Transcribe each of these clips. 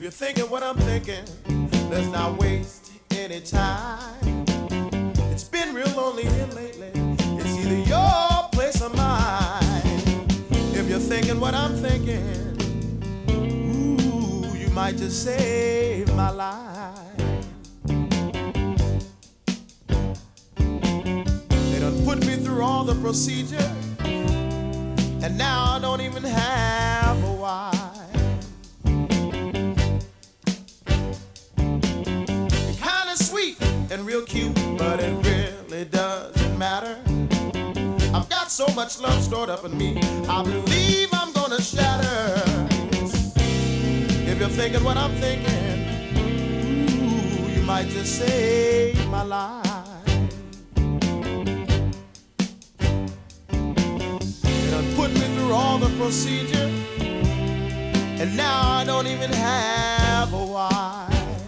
you're thinking what I'm thinking, let's not waste any time. It's been real lonely here lately. It's either your place or mine. If you're thinking what I'm thinking, ooh, you might just save my life. They done put me through all the procedure, and now I don't even have a wife. You're kinda sweet and real cute, but it really doesn't matter. I've got so much love stored up in me, I believe I'm gonna shatter. If you're thinking what I'm thinking, ooh, you might just save my life. They done put me through all the procedure, and now I don't even have a wife.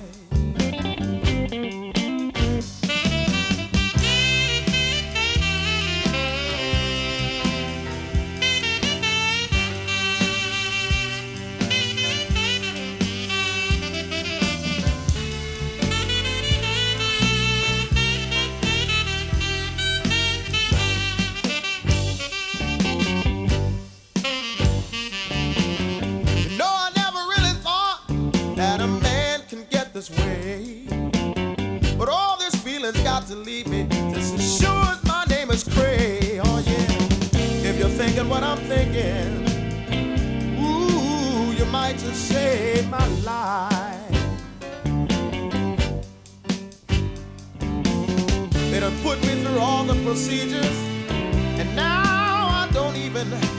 This way, but all this feeling's got to leave me just as sure as my name is Cray. Oh yeah, if you're thinking what I'm thinking, ooh, you might just save my life. They done put me through all the procedures, and now I don't even